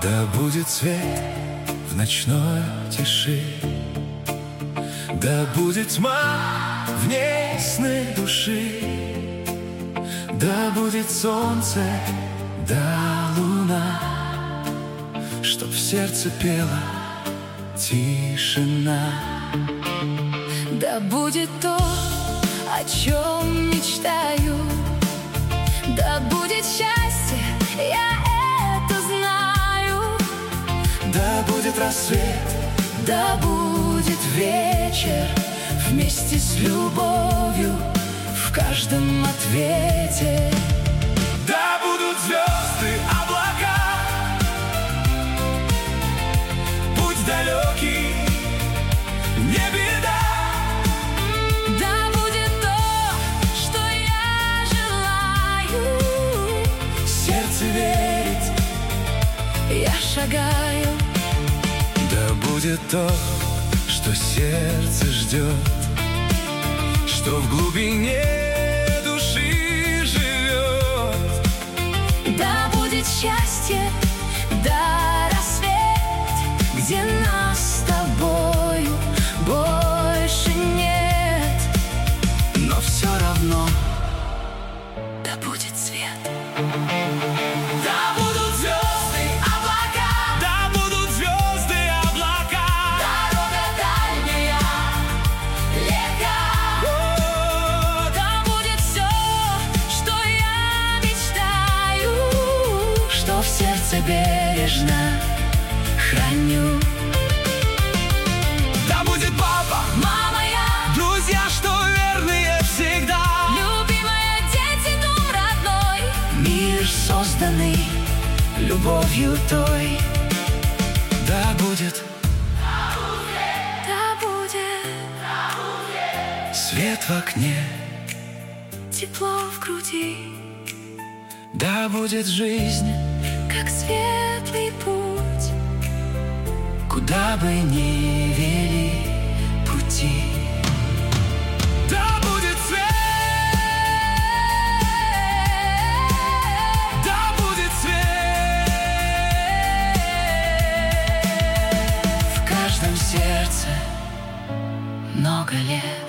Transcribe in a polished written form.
Да будет свет в ночной тиши, да будет тьма в ней сны души, да будет солнце, да луна, чтоб в сердце пела тишина. Да будет то, о чем мечтаю, да будет счастье, я это знаю. Да будет рассвет, да будет вечер, вместе с любовью в каждом ответе. да будут звезды, облака, путь далекий, не беда. Да будет то, что я желаю, Сердце верит, я шагаю. да будет то, что сердце ждет, что в глубине души живет. Да будет счастье, да рассвет, где нас с тобою больше нет. Но все равно Да будет свет. да будут звезды, облака, да будут звезды, облака, Дорога дальняя, легка. Да будет все, что я мечтаю, что в сердце бережно храню. да будет папа, Мама, я друзья, что верные всегда. любимая, дети, дом родной, мир созданный любовью той. Да будет Да будет свет в окне, тепло в груди, да будет жизнь, как светлый путь, куда бы ни вели пути. Да будет свет, да будет свет в каждом сердце много лет.